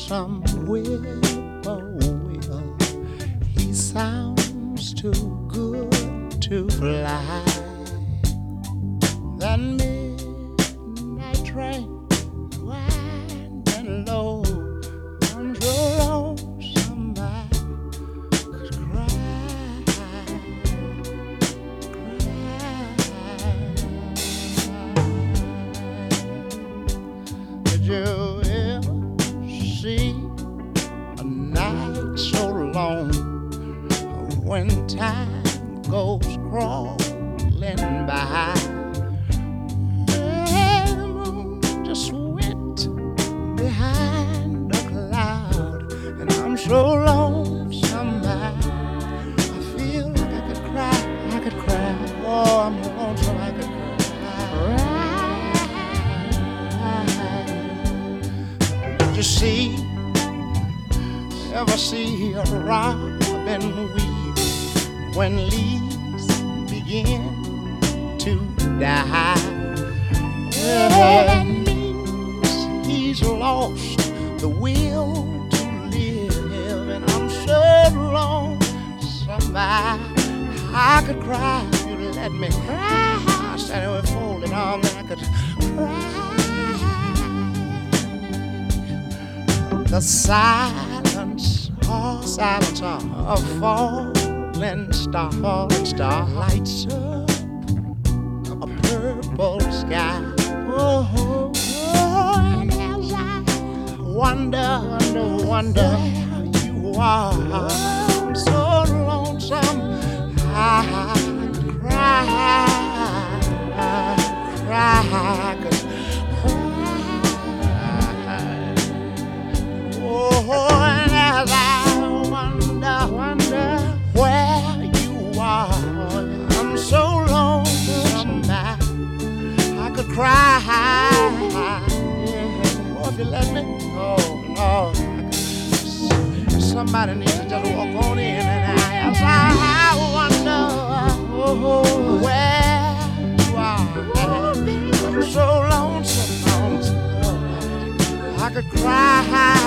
lonesome whippoorwill. He sounds too good to fly. That midnight train winding low. I'm so lonesome I could cry. Did you ever see a night so long when time goes crawling by? And the moon just went behind a cloud, and I'm so lonesome I feel like I could cry, I could cry. Oh, I'm lonesome I could cry. Did you see, ever see a robin weep when leaves begin to die? Well, that means he's lost the will to live, and I'm so lonesome I could cry if you let me cry. Standing with folded arms, and I could cry. The silence, silence of falling star lights up a purple sky. Oh, and as I wonder where you are, I'm so lonesome I could cry, could cry. Oh, and as I wonder where you are, I'm so lonesome I could cry. Oh, if you let me, oh Lord, somebody needs to just walk on in, and as I wonder where you are, I'm so lonesome I could cry.